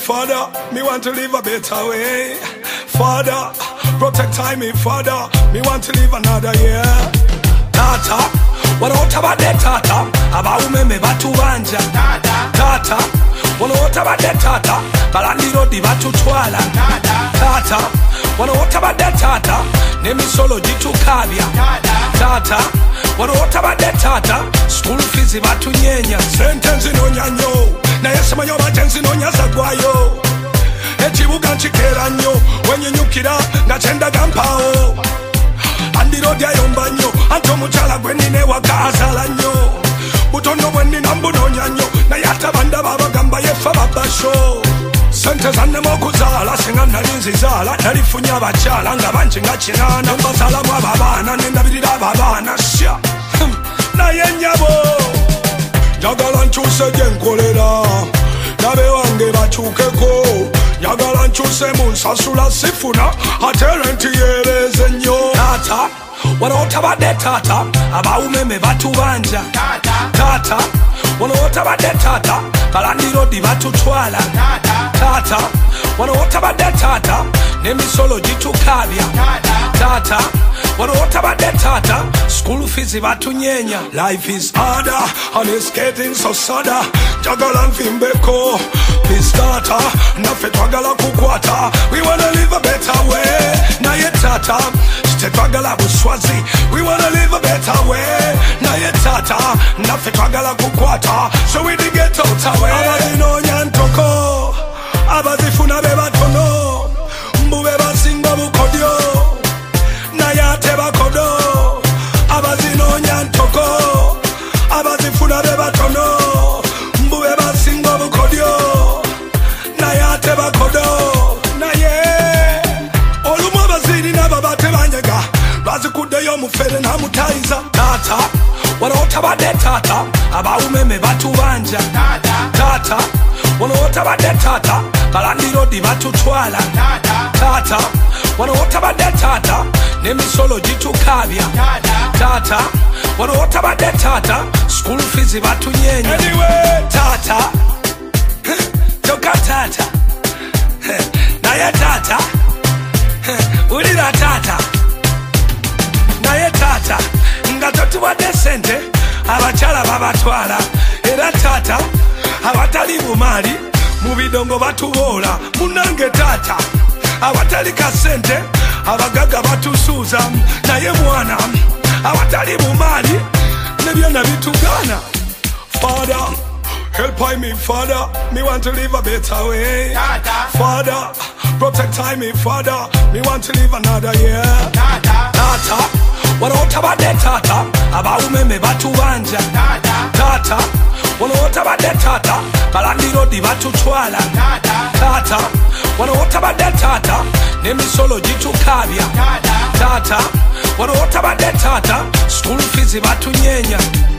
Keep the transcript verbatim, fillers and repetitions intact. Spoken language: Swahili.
Father, me want to live a better way. Father, protect time me, Father, me want to live another year. Tata, wanaota bade tata, aba umeme batu banja. Tata, wanaota bade tata, balandiro di batu twala. Tata, wanaota bade tata, nemi solo jitu kabia. Tata, wanaota bade tata, school fees batu nyenya. Sentence no nyanyo, na yesema yo matenzi no nyasa gwayo. Echibuga nchikera nyo, wenye nyukira, ngachenda gampao. Andiro dia yomba nyo, anto muchala gwenine waka asala nyo. Butono weni nambuno nyanyo, na yata banda baba gamba yefa babasho. Sente zane mokuzala, singa nalinzi zala, nalifunya bachala, nga banchi nga chinana. Mbasala mwa babana, nindabirira babana, sha. Na yenyabo, jagala nchuse jenkolera, nabe wange bachukeko. Nyagala nchuse munsasula sifuna, atere ntiyereze nyo. Tata, wanaota bade tata, aba umeme batu banja. Tata, wanaota bade tata, balandiro di batu twala. Tata, wanaota bade tata, nemi solo jitu kabia. Tata, wanaota bade tata, school fees batu nyenya. Life is harder, and it's getting so sadder. Jagala nfimbeko, please tata, nafe twagala kukwata. We wanna live a better way, na ye tata. Ste twagala buswazi, we wanna live a better way, na ye tata. Nafe twagala kukwata, so we di get out away. Abazi no nyantoko, abazi funa beba tono, mbube basinga bukodio, na ya teba kodo. Abazi no nyantoko, abazi funa beba tono, mbube basinga bukodio, na ya teba kodo. Na ye olumwa bazini na babate banyaga, bazi kudeyo mufere na mutaiza. Tata, wanaota bade tata, aba umeme batu banja. Tata, wanaota bade tata, balandiro di batu twala. Tata, wanaota bade tata, nemi solo jitu kabia. Tata, wanaota bade tata, school fees batu nyenya. Anyway, tata, toka tata, na ye tata, ulira tata, na ye tata, nga totuwa desente, abachala babatwala. Era tata, abatali bumali, mubidongo batubola. Munange tata, abatali kasente, abagaga batusuza. Na ye mwana, abatali bumali, nebyona bitugana. Father, help me, Father, me want to live a better way. Father, protect time me, Father, me want to live another year. Tata, wanaota bade tata, aba umeme batu banja. Tata, wanaota bade tata, balandiro di batu twala. Tata, wanaota bade tata, nemi solo jitu kabia. Tata, wanaota bade tata, school fees batu nyenya.